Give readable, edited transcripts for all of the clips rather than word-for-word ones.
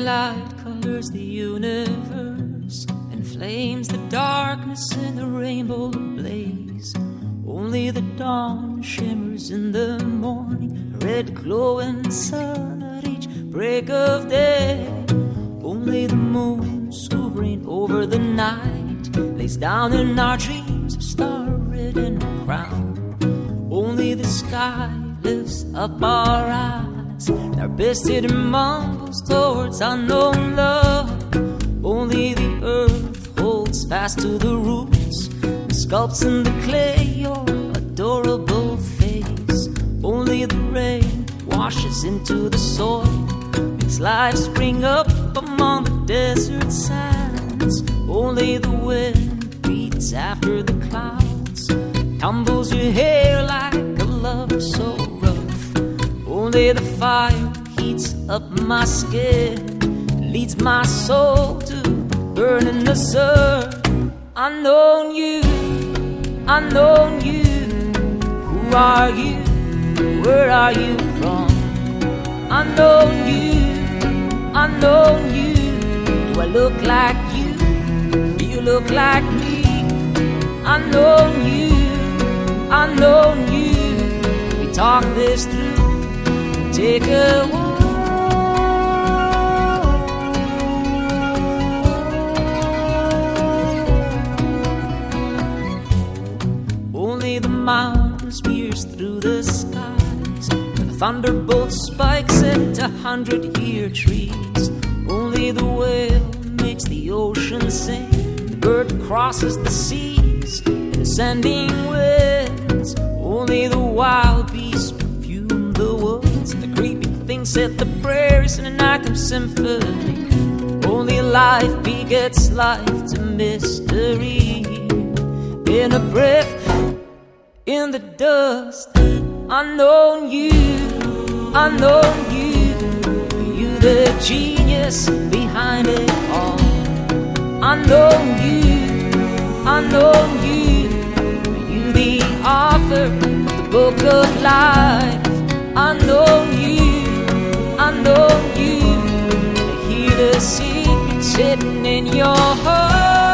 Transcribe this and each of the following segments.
light colors the universe, inflames the darkness in a rainbow ablaze. Only the dawn shimmers in the morning, a red glowing sun at each break of day. Only the moon, sovereign over the night, lays down in our dreams a star-ridden crown. Only the sky lifts up our eyes, our biscuit mumbles towards unknown love. Only the earth holds fast to the roots and sculpts in the clay your adorable face. Only the rain washes into the soil, makes life spring up among the desert sands. Only the wind beats after the clouds, tumbles your hair like a lover so rough. Only the fire heats up my skin, leads my soul to burning the sun. Unknown you, unknown you, who are you, where are you from? Unknown you, unknown you, do I look like you, do you look like me? Unknown you, unknown you, we talk this through, take a walk. Only the mountains pierce through the skies, the thunderbolt spikes into 100-year trees. Only the whale makes the ocean sing, the bird crosses the seas in ascending winds. Only the wild beasts perfume the woods, and the creeping things set the prairies in an act of symphony. Only life begets life to mystery, in a breath, in the dust. Unknown you, unknown you, are you the genius behind it all? Unknown you, unknown you, are you the author of the book of life? Unknown you, unknown you, I hear the secrets hidden in your heart.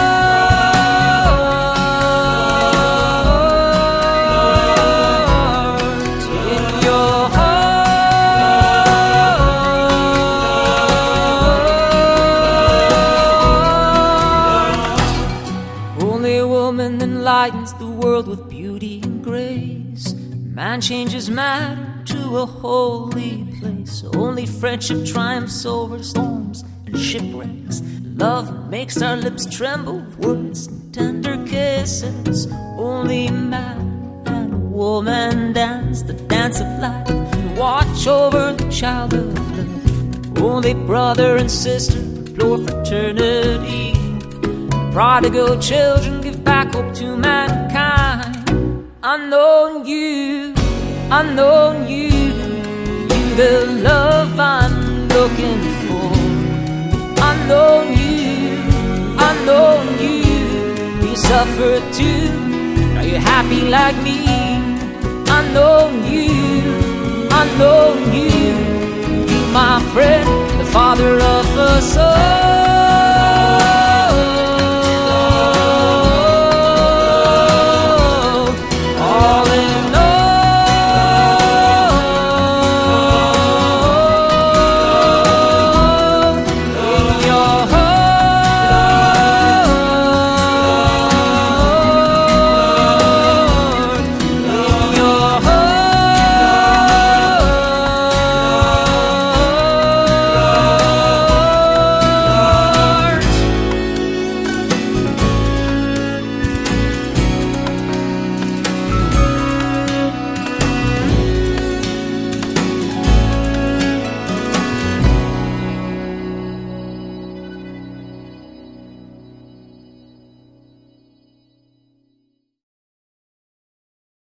Enlightens the world with beauty and grace. Man changes matter to a holy place. Only friendship triumphs over storms and shipwrecks. Love makes our lips tremble with words and tender kisses. Only man and woman dance the dance of life and watch over the child of love. Only brother and sister implore fraternity. Prodigal children give back hope to mankind. Unknown you, unknown you, you the love I'm looking for. Unknown you, unknown you, you suffer too, are you happy like me? Unknown you, unknown you, you my friend, the father of us all.